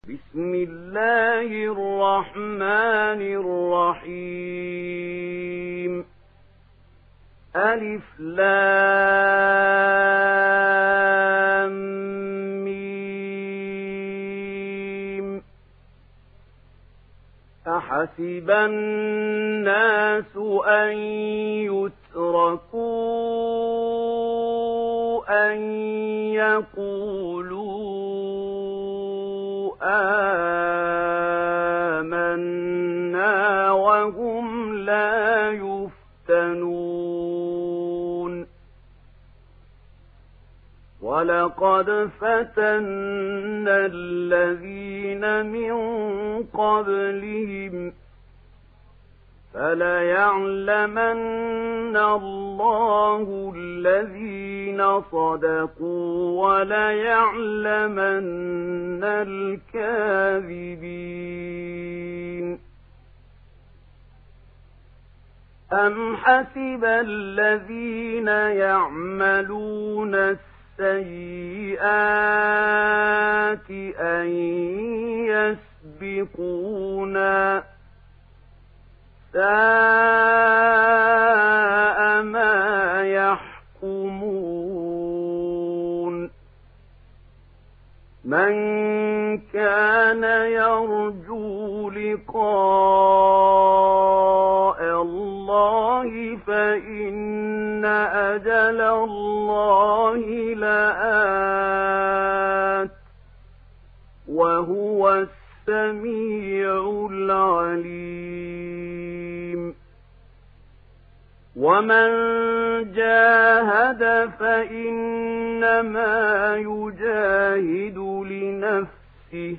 بسم الله الرحمن الرحيم. ألف لام ميم. أحسب الناس أن يتركوا أن يقولوا آمنا وهم لا يفتنون. ولقد فتنا الذين من قبلهم فليعلمن الله الذين صدقوا وليعلمن الكاذبين. أم حسب الذين يعملون السيئات أن يسبقونا ساء ما يحكمون. من كان يرجو لقاء الله فإن أجل الله لآت وهو السميع العليم. ومن جاهد فإنما يجاهد لنفسه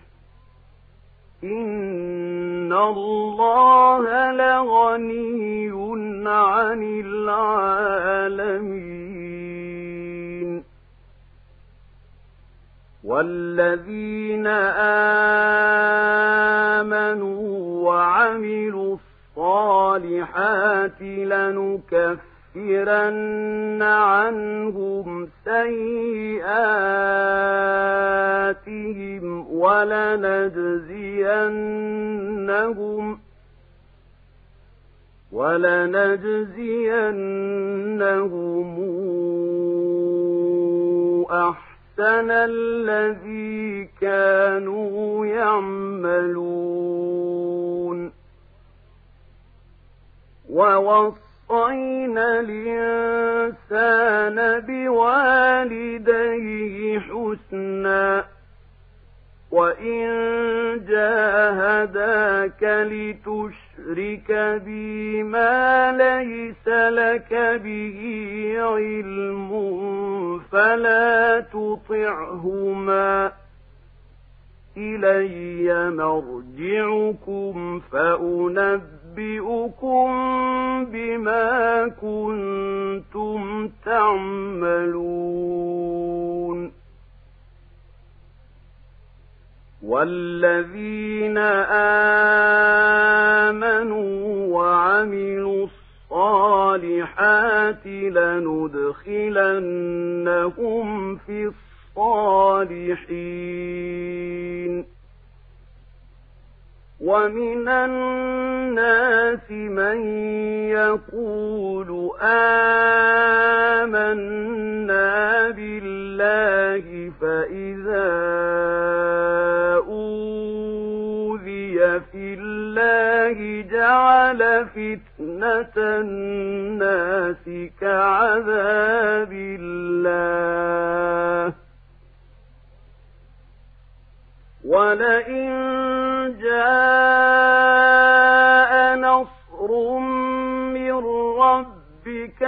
إن الله لغني عن العالمين. والذين آمنوا وعملوا الصالحات لنكفرن عنهم سيئاتهم ولنجزينهم أحسن الذي كانوا يعملون. ووصينا الإنسان بوالديه حسنا وإن جاهداك لتشرك بي ما ليس لك به علم فلا تطعهما إلي مرجعكم فأنبئكم بما كنتم تعملون. والذين آمنوا وعملوا الصالحات لندخلنهم في الصالحين. ومن الناس من يقول آمنا بالله فإذا أوذي في الله جعل فتنة الناس كعذاب الله. ولئن جاء نصر من ربك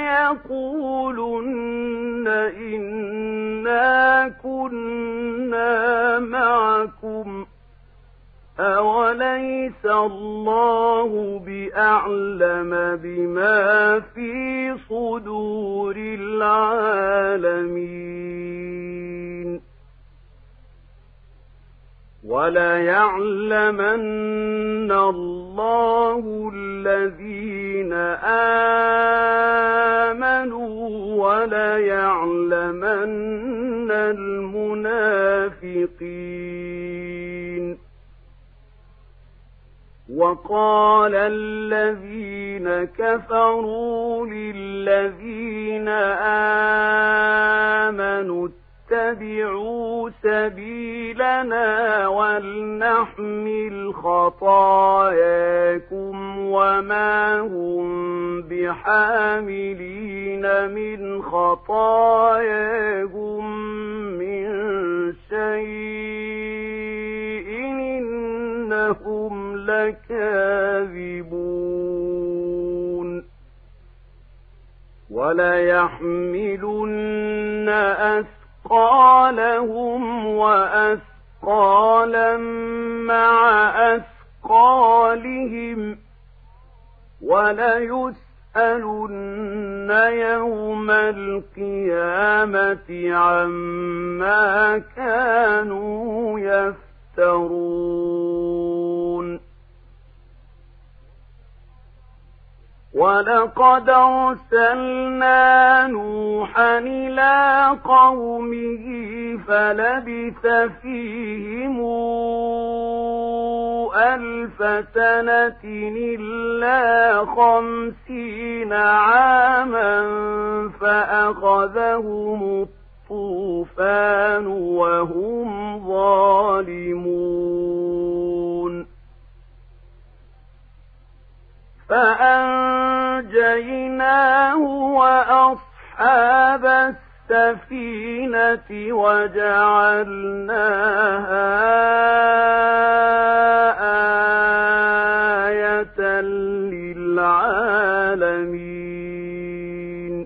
ليقولن إنا كنا معكم أوليس الله بأعلم بما في صدور العالمين. وليعلمن الله الذين آمنوا وليعلمن المنافقين. وقال الذين كفروا للذين آمنوا اتبعوا سبيلنا ولنحمل خطاياكم وما هم بحاملين من خطاياهم من شيء إنهم لكاذبون وليحملن أثقالهم وأثقالا مع أثقالهم وليسألن يوم القيامة عما كانوا يفترون ولقد أرسلنا نوحا إلى قومه فلبث فيهم 1000 سنة إلا 50 عاما فأخذهم الطوفان وهم ظالمون فأنجيناه وأصحاب السفينة وجعلناها آية للعالمين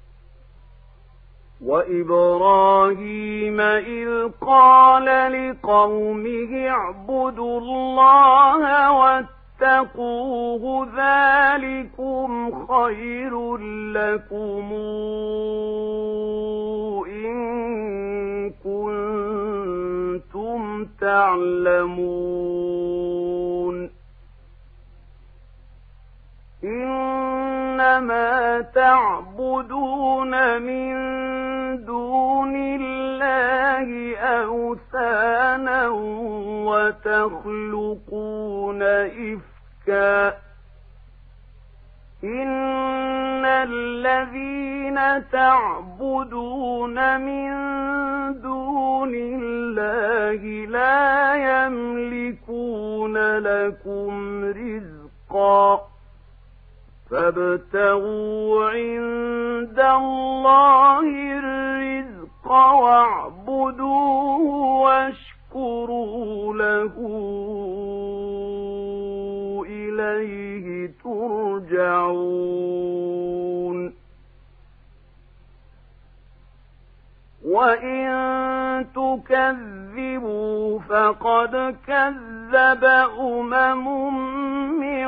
وإبراهيم إذ قال لقومه اعبدوا الله واتقوه ذلكم خير لكم إن كنتم تعلمون إنما تعبدون من دون الله أوثانا وتخلقون إفكا إن الذين تعبدون من دون الله لا يملكون لكم رزقا فابتغوا عند الله الرزق واعبدوه واشكروا له إليه ترجعون وإن تكذبوا فقد كذب من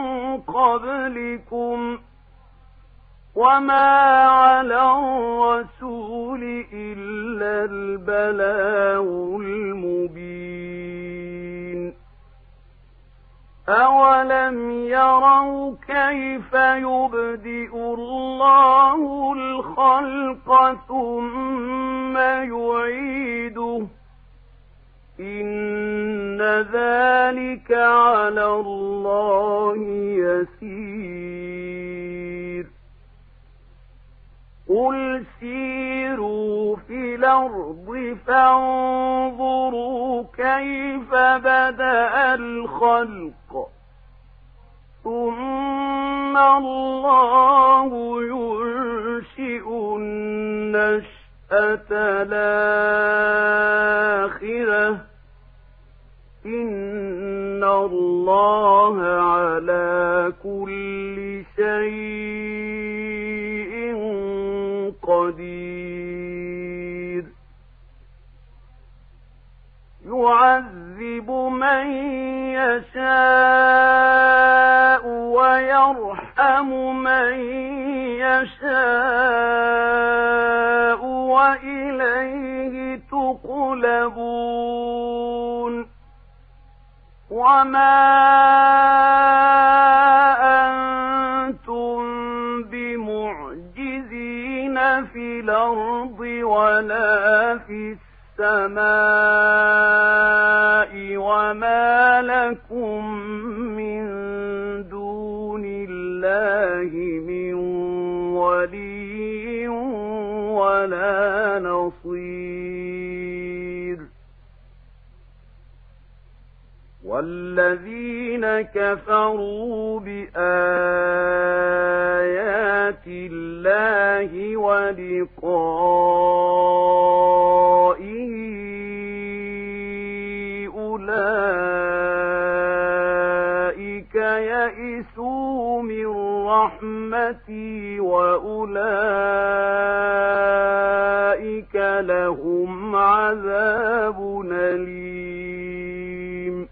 قبلكم وما على الرسول إلا البلاغ المبين أولم يروا كيف يبدئ الله الخلق ثم يعيده إن ذلك على الله يسير قل سيروا في الأرض فانظروا كيف بدأ الخلق ثم الله ينشئ النشأة الآخرة إن الله على كل شيء قدير يعذب من يشاء ويرحم من يشاء وإليه تقلبون وما أنتم بمعجزين في الأرض ولا في السماء وما لكم من دون الله من ولي ولا نصير والذين كفروا بآيات الله ولقائه أولئك يئسوا من رحمتي وأولئك لهم عذاب أليم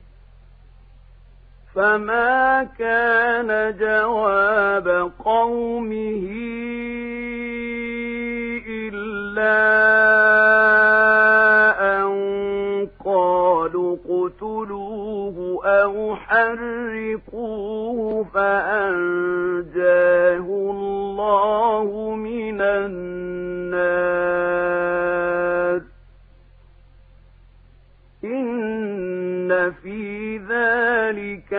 فما كان جواب قومه إلا أن قالوا اقتلوه أو حرقوه فأنجاه الله من النار إن في ذلك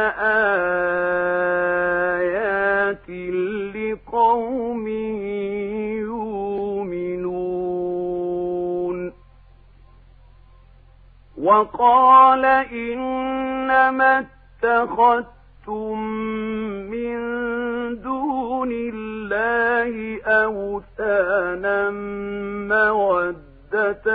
لآيات لقوم يؤمنون وقال إنما اتخذتم من دون الله أوثانا مودة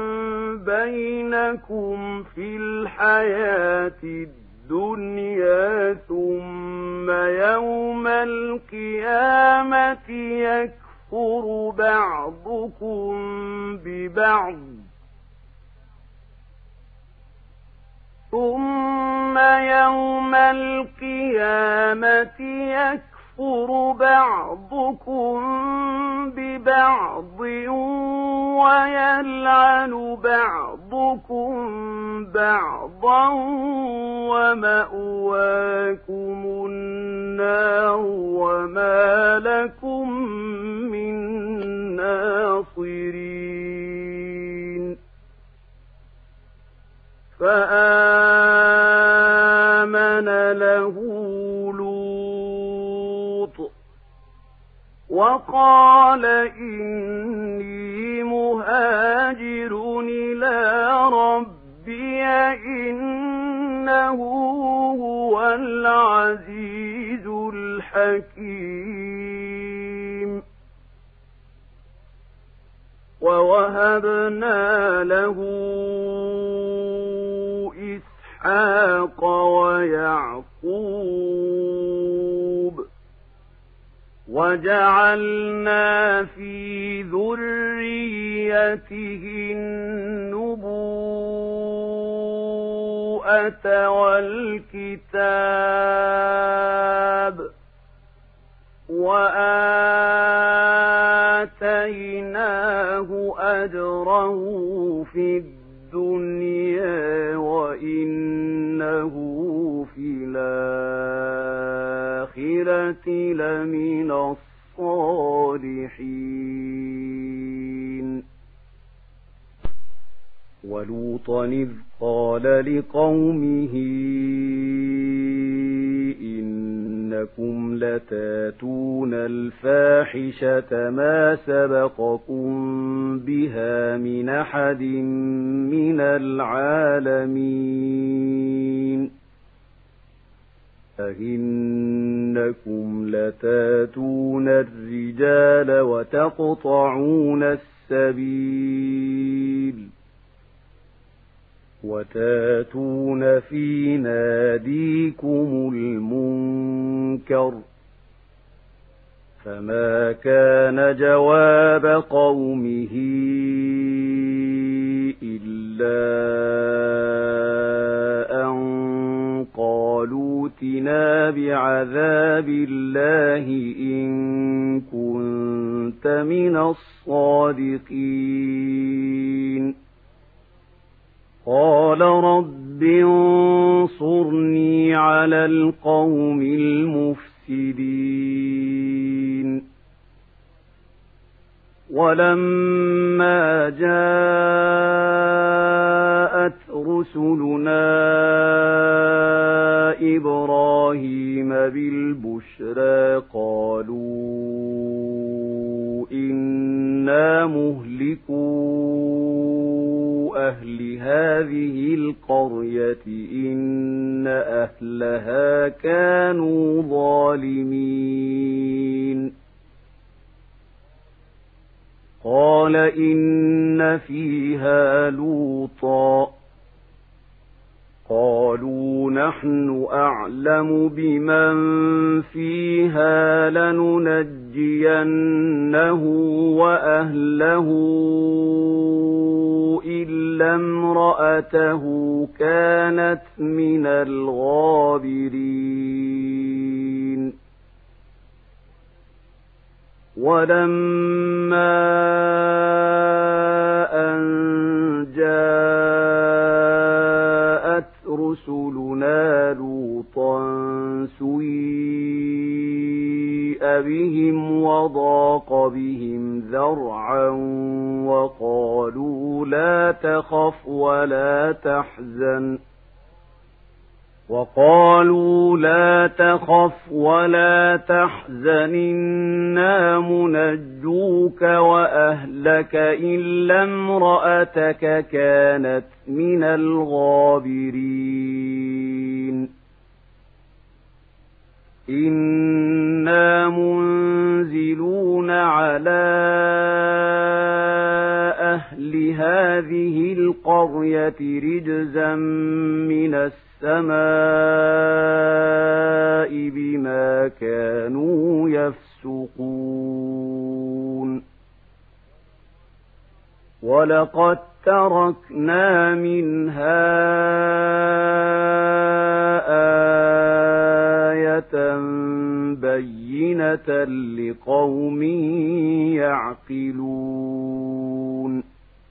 بينكم في الحياة الدنيا ثم يوم القيامة يكفر بعضكم ببعض ويلعن بعضكم بعضا ومأواكم النار وما لكم من ناصرين فآمن له لوط وقال إني مهاجر إلى ربي إنه هو العزيز الحكيم ووهبنا له إسحاق ويعقوب وجعلنا في ذريته النبوءة والكتاب وآتيناه أجره في الدنيا وإنه في الآخرة لمن الصالحين ولوطا إذ قال لقومه إنكم لتاتون الفاحشة ما سبقكم بها من أحد من العالمين أئنكم لتاتون الرجال وتقطعون السبيل وتاتون في ناديكم المنكر فما كان جواب قومه إلا أن قالوا ائتنا بعذاب الله إن كنت من الصادقين قال رب انصرني على القوم المفسدين ولما جاءت رسلنا إبراهيم بالبشرى قالوا إنا مهلكو أهل هذه القرية إن أهلها كانوا ظالمين قال إن فيها لوطا قالوا نحن أعلم بمن فيها لننجينه وأهله إلا امرأته كانت من الغابرين ولما أن جاءت رسلنا لوطا سيء بهم وضاق بهم ذرعا وقالوا لا تخف ولا تحزن إنا منجوك وأهلك إلا امرأتك كانت من الغابرين إنا منزلون على أهل هذه القرية رجزا من السماء بما كانوا يفسقون ولقد تركنا منها آية بينة لقوم يعقلون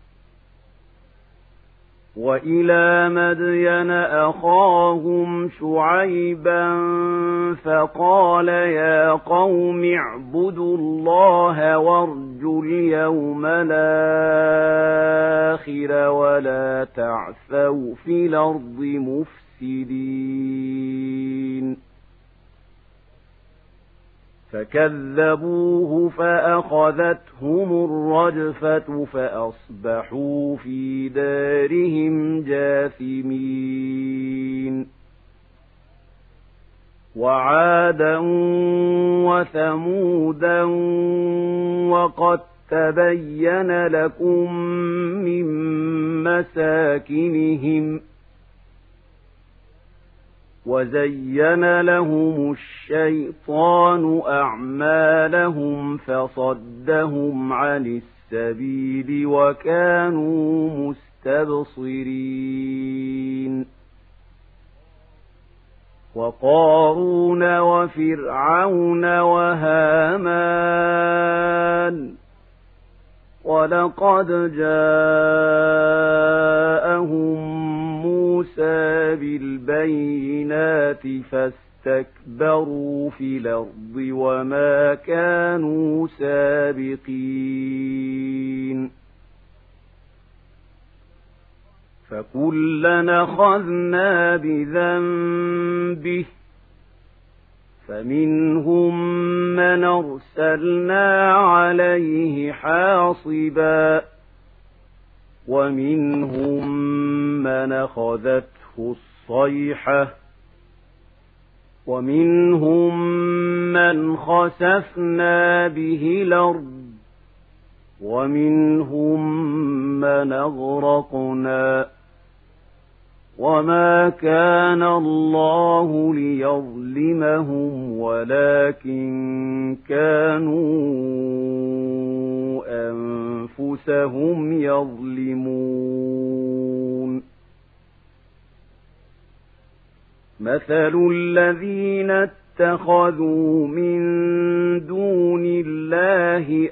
وإلى مدين أخاهم شعيبا فقال يا قوم اعبدوا الله وارجوا اليوم الآخر ولا تعثوا في الأرض مفسدين فكذبوه فأخذتهم الرجفة فأصبحوا في دارهم جاثمين وعادا وثمودا وقد تبين لكم من مساكنهم وزين لهم الشيطان أعمالهم فصدهم عن السبيل وكانوا مستبصرين وقارون وفرعون وهامان ولقد جاءهم موسى بالبينات فاستكبروا في الأرض وما كانوا سابقين فكلنا أخذنا بذنبه فمنهم من أرسلنا عليه حاصبا ومنهم من أخذته الصيحة ومنهم من خسفنا به الأرض ومنهم من أغرقنا وما كان الله ليظلمهم ولكن كانوا أنفسهم يظلمون مثل الذين اتخذوا من دون الله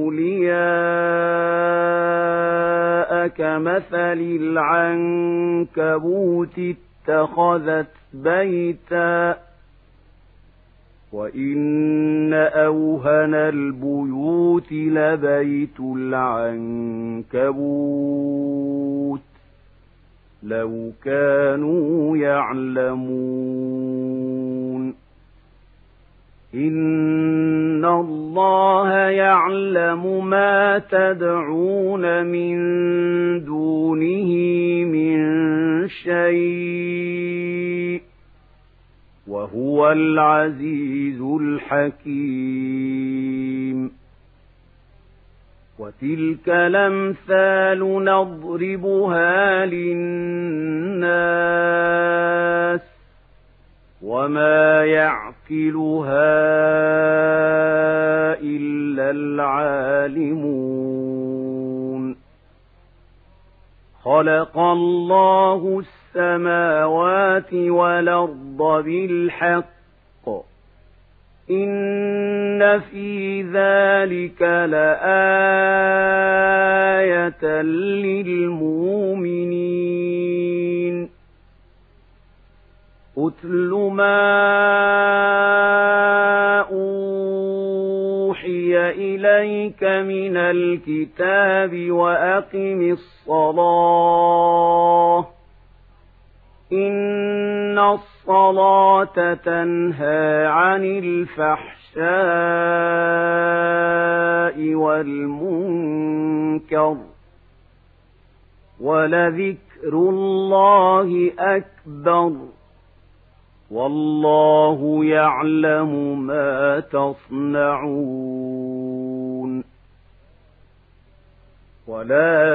أولياء كمثل العنكبوت اتخذت بيتا وإن أوهن البيوت لبيت العنكبوت لو كانوا يعلمون. إن الله يعلم ما تدعون من دونه من شيء وهو العزيز الحكيم. وتلك الأمثال نضربها للناس وما يعقلها إلا العالمون. خلق الله السماوات والأرض بالحق إن في ذلك لآية للمؤمنين. أتل ما أوحي إليك من الكتاب وأقم الصلاة إن الصلاة تنهى عن الفحشاء والمنكر ولذكر الله أكبر والله يعلم ما تصنعون. ولا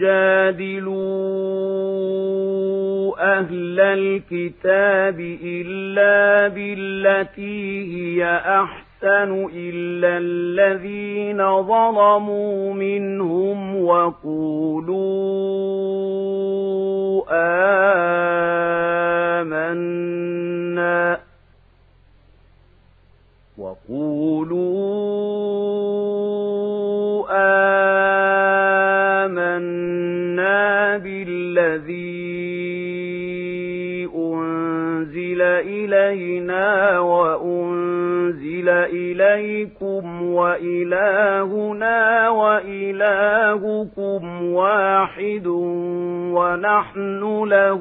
تجادلوا أهل الكتاب إلا بالتي هي أحسن إلا الذين ظلموا منهم وقولوا آمنا بالذي أنزل إلينا وأنزل إليكم وإلهنا وإلهكم واحد ونحن له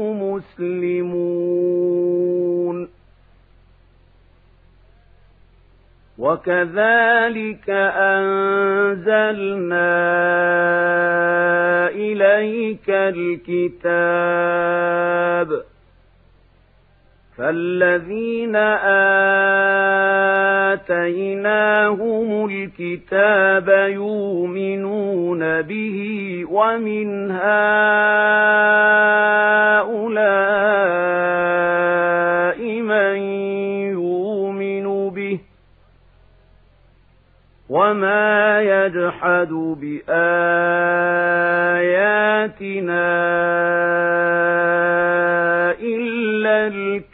مسلمون. وكذلك أنزلنا إليك الكتاب فالذين آتيناهم الكتاب يؤمنون به ومن هؤلاء من يؤمن به وما يجحد بآياتنا إلا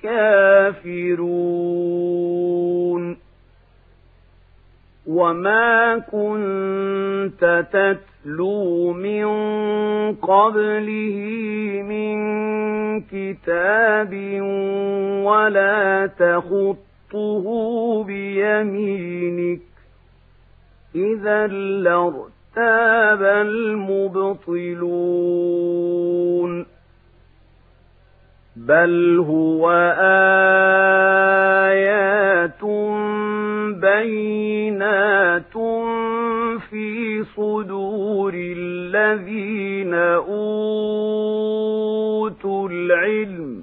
الكافرون. وما كنت تتلو من قبله من كتاب ولا تخطه بيمينك إذا لارتاب المبطلون. بل هو آيات بينات في صدور الذين أوتوا العلم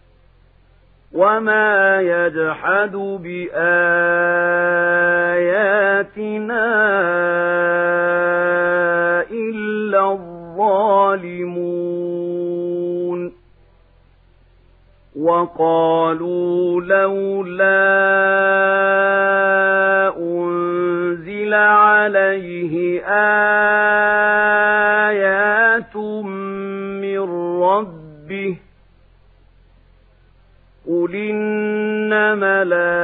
وما يجحد بآياتنا إلا الظالمون. وقالوا لولا أنزل عليه آيات من ربه قل إنما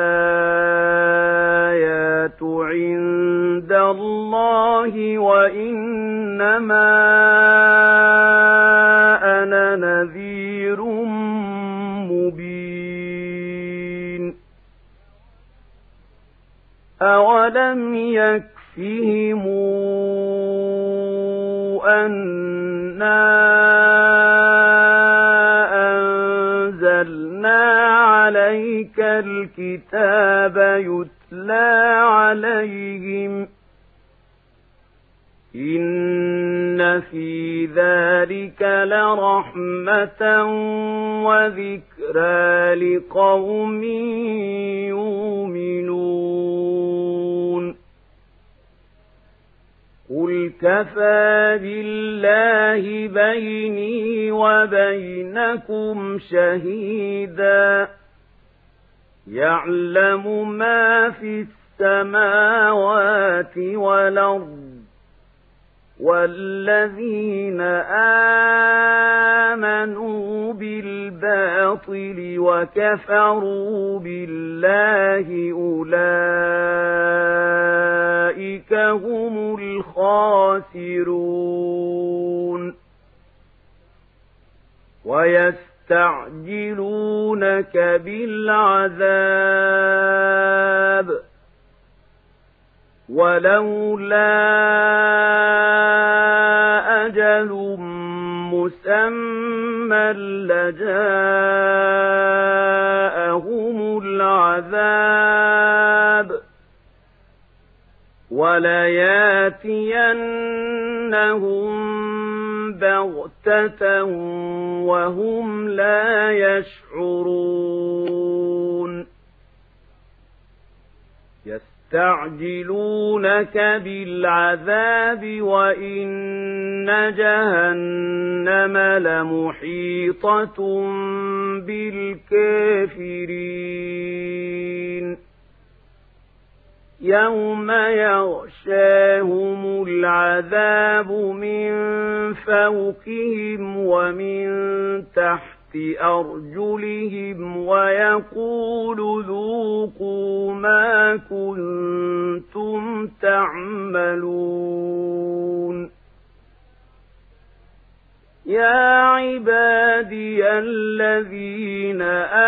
الآيات عند الله وإنما أنا نذير مبين. أولم يكفهم أنا عليك الكتاب يتلى عليهم إن في ذلك لرحمة وذكرى لقوم يؤمنون قل كفى بالله بيني وبينكم شهيدا يعلم ما في السماوات والأرض والذين آمنوا بالباطل وكفروا بالله أولئك هم الخاسرون ويستعجلونك بالعذاب ولولا أجل مسمى لجاءهم العذاب ولياتينهم بغتة وهم لا يشعرون يستعجلونك بالعذاب وإن جهنم لمحيطة بالكافرين يوم يغشاهم العذاب من فوقهم ومن تحت أرجلهم ويقول ذوقوا ما كنتم تعملون يا عبادي الذين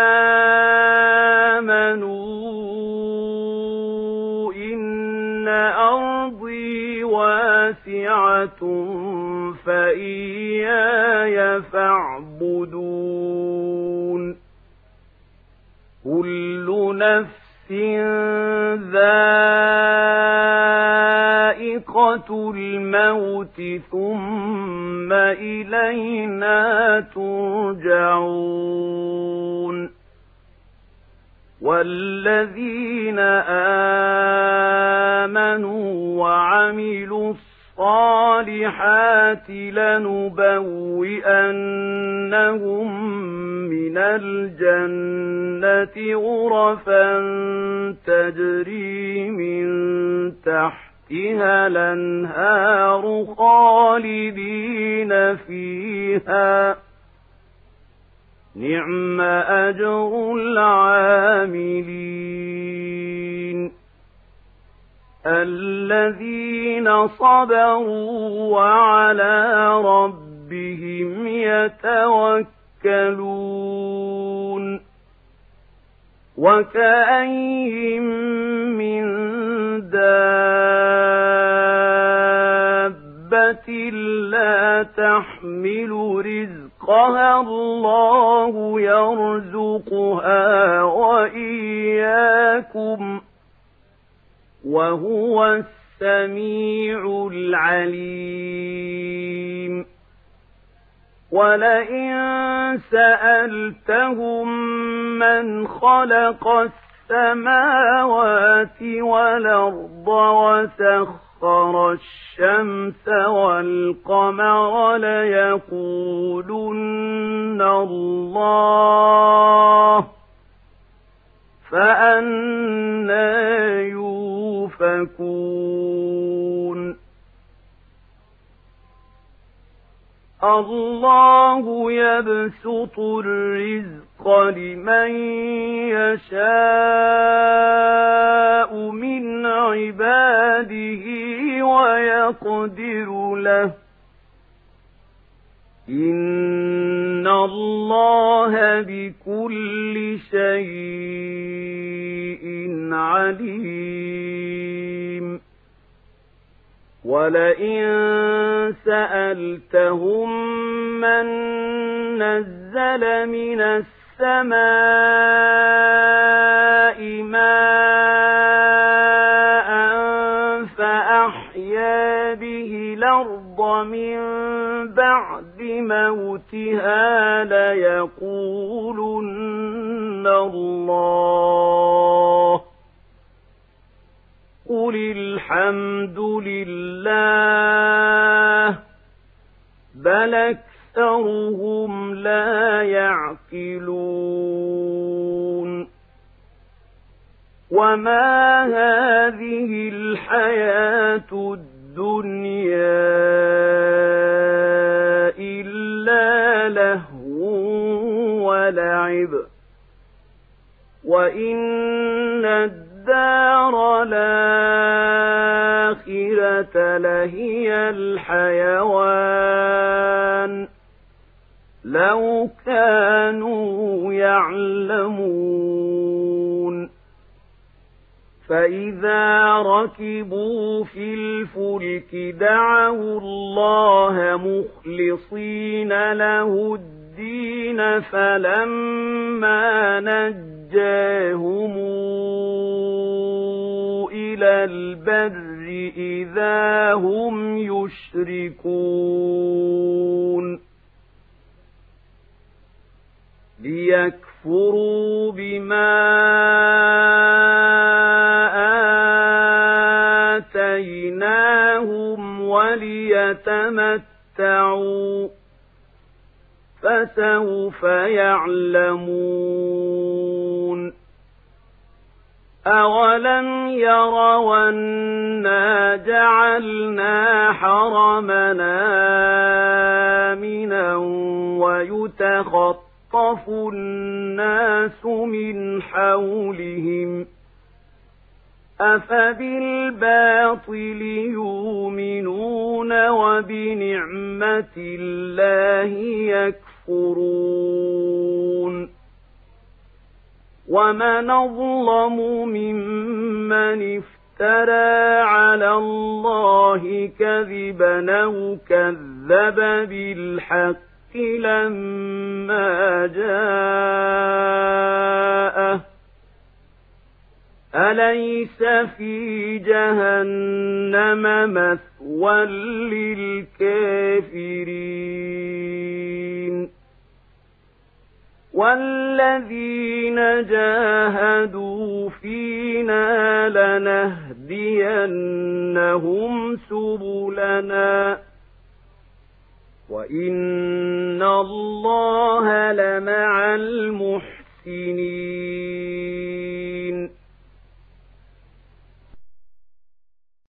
آمنوا إن أرضي واسعة فإياي فاعبدون كل نفس ذائقة الموت ثم إلينا ترجعون والذين آمنوا وعملوا الصالحات لنبوئنهم من الجنة غرفا تجري من تحتها الأنهار خالدين فيها نعم أجر العاملين الذين صبروا وعلى ربهم يتوكلون وكأين من دابة لا تحمل رزقها الله يرزقها وإياكم وهو السميع العليم ولئن سألتهم من خلق السماوات والأرض وسخر الشمس والقمر ليقولن الله فأنى يؤفكون الله يبسط الرزق لمن يشاء من عباده ويقدر له إن الله بكل شيء عليم ولئن سألتهم من نزل من السماء ماء فأحيا به الأرض من بعد موتها ليقولن الله قل الحمد لله بل أكثرهم لا يعقلون وما هذه الحياة الدنيا إلا لهو ولعب وإن الدار الآخرة لهي الحيوان لو كانوا يعلمون فإذا ركبوا في الفلك دعوا الله مخلصين له الدين فلما نجاهم إلى البر إذا هم يشركون ليكفروا بما آتيناهم وليتمتعوا فسوف يعلمون أولم يروا أنا جعلنا حرمنا آمنا ويتخطف الناس من حولهم أفبالباطل يؤمنون وبنعمة الله يكفرون ومن أظلم ممن افترى على الله كذبا أو كذب بالحق لما جاءه أليس في جهنم مثوى للكافرين والذين جاهدوا فينا لنهدينهم سبلنا وإن الله لمع المحسنين